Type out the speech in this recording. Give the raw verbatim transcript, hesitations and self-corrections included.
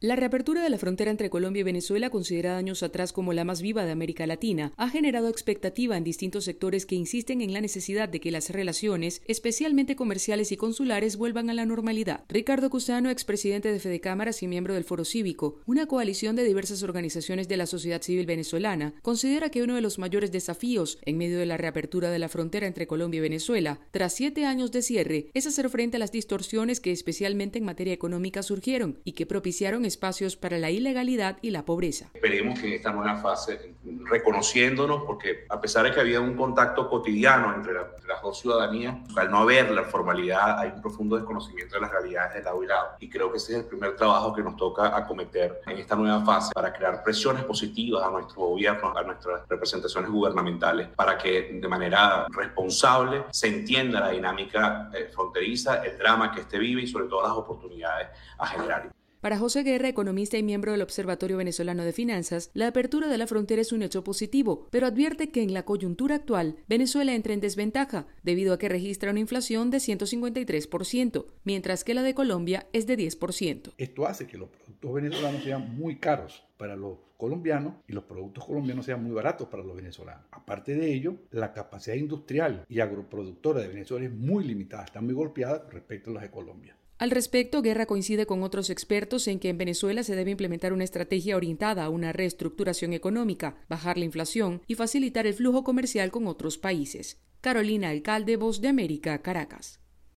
La reapertura de la frontera entre Colombia y Venezuela, considerada años atrás como la más viva de América Latina, ha generado expectativa en distintos sectores que insisten en la necesidad de que las relaciones, especialmente comerciales y consulares, vuelvan a la normalidad. Ricardo Cusano, expresidente de Fedecámaras y miembro del Foro Cívico, una coalición de diversas organizaciones de la sociedad civil venezolana, considera que uno de los mayores desafíos en medio de la reapertura de la frontera entre Colombia y Venezuela, tras siete años de cierre, es hacer frente a las distorsiones que especialmente en materia económica surgieron y que propiciaron espacios para la ilegalidad y la pobreza. Esperemos que en esta nueva fase, reconociéndonos, porque a pesar de que había un contacto cotidiano entre, la, entre las dos ciudadanías, al no haber la formalidad hay un profundo desconocimiento de las realidades de lado y lado. Y creo que ese es el primer trabajo que nos toca acometer en esta nueva fase para crear presiones positivas a nuestro gobierno, a nuestras representaciones gubernamentales, para que de manera responsable se entienda la dinámica eh, fronteriza, el drama que este vive y sobre todo las oportunidades a generar. Para José Guerra, economista y miembro del Observatorio Venezolano de Finanzas, la apertura de la frontera es un hecho positivo, pero advierte que en la coyuntura actual, Venezuela entra en desventaja, debido a que registra una inflación de ciento cincuenta y tres por ciento, mientras que la de Colombia es de diez por ciento. Esto hace que los productos venezolanos sean muy caros para los colombianos y los productos colombianos sean muy baratos para los venezolanos. Aparte de ello, la capacidad industrial y agroproductora de Venezuela es muy limitada, está muy golpeada respecto a las de Colombia. Al respecto, Guerra coincide con otros expertos en que en Venezuela se debe implementar una estrategia orientada a una reestructuración económica, bajar la inflación y facilitar el flujo comercial con otros países. Carolina Alcalde, Voz de América, Caracas.